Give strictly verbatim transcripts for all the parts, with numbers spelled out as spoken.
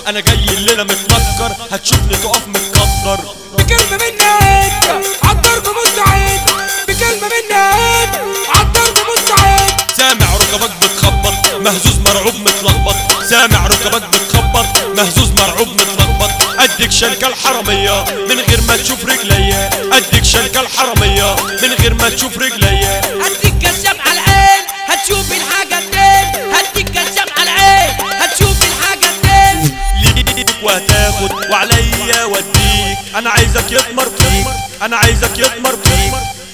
انا جاي الليله متنكر، هتشوفني تقف متقدر. بكلمة منك عالضرب مستعد، بكلمة منك عالضرب مستعد. سامع ركبك بتخبط مهزوز مرعوب متلخبط، سامع ركبك بتخبط مهزوز مرعوب متلخبط. اديك شنكة الحرامية من غير ما تشوف رجليا، اديك شنكة الحرامية من غير ما تشوف رجليا. هديك كشاف على العين هتشوف الحاجة منين، هديك كشاف على العين هتشوف الحاجة منين. ليك وهتاخد وعليا وديك، انا عايزك يطمر فيك، انا عايزك يطمر فيك.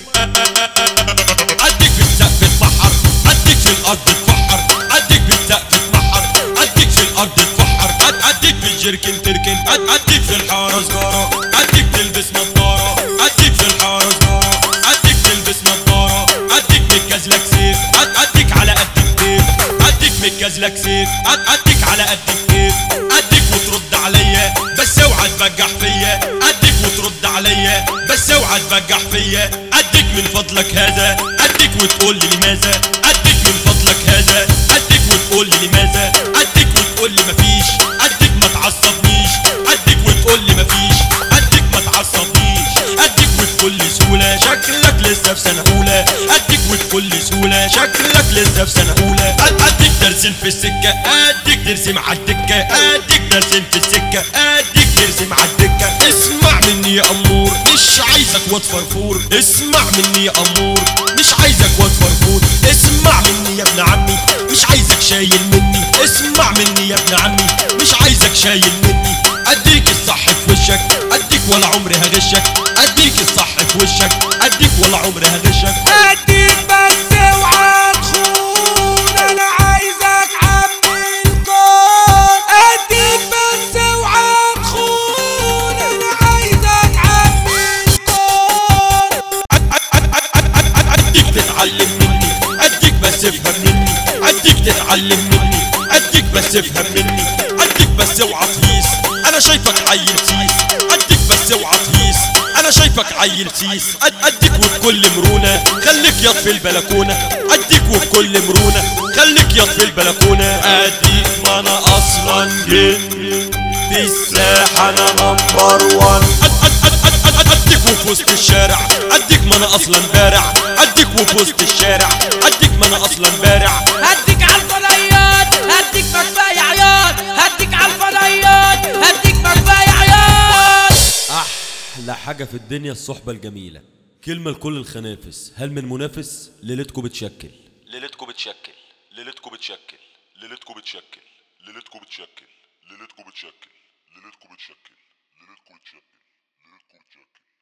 اديك في السقف تفحر، اديك في الارض تفحر، اديك في السقف تفحر، اديك في الارض تفحر. اديك في الجركن تركن، اديك في الحارة سجارة، اديك تلبس نضارة، اديك في الحارة سجارة، اديك تلبس نضارة. اديك متجازلك سيف، اديك على قد الكيف، اديك متجازلك سيف، اديك على قد الكيف. اديك وترد عليا بس اوعى تبجح فيا، اديك وترد عليا بس اوعى تبجح فيا. اديك من فضلك هذا، اديك وتقول لي لماذا، اديك من فضلك هذا، اديك وتقول لي لماذا، اديك وتقول لي مفيش، اديك ما تعصبنيش، اديك وتقول لي مفيش، اديك ما تعصبنيش. اديك وتقول لي سهولة شكلك لسه في سنة أولى، اديك وتقول لي سهولة شكلك لسه في سنة أولى. اديك درسين في السكة، اديك ترسم عالدكة، اديك درسين في السكة، اديك ترسم عالدكة. اسمع مني يا أمور مش عايزك واد فرفور، اسمع مني يا أمور مش عايزك واد فرفور. اسمع مني يا ابن عمي مش عايزك شايل مني، اسمع مني يا ابن عمي مش عايزك شايل مني. اديك الصح في وشك، اديك ولا عمري هغشك، اديك الصح في وشك، اديك ولا عمري هغشك. اديك بس اوعى تخون، انا عايزك عمي الكون. اديك بس اوعى تخون، انا عايزك عمي الكون. اديك تتعلم مني، اديك بس افهم مني، اديك تتعلم مني، اديك بس افهم مني. اديك بس اوعى تهيس، انا شايفك عيل سيس، اديك بس اوعى تهيس، انا شايفك عيل سيس. اديك وبكل مرونة خليك ياض في البلكونة، اديك وبكل مرونة خليك ياض في البلكونة. اديك ما انا اصلا جن في الساحة انا نمبر وان. اديك وفي وسط الشارع، اديك ما انا اصلا بارع، اديك وفي وسط الشارع، اديك ما انا اصلا بارع. هديك عالفضيات هديك مكفاية عياط، هديك عالفضيات هديك مكفاية عياط. احلى حاجة في الدنيا الصحبة الجميلة. كلمة لكل الخنافس، هل من منافس؟ ليلتكم بتشكل، ليلتكم بتشكل، ليلتكم بتشكل، ليلتكم بتشكل، ليلتكم بتشكل، ليلتكم بتشكل، ليلتكم بتشكل، ليلتكم بتشكل، ليلتكم بتشكل.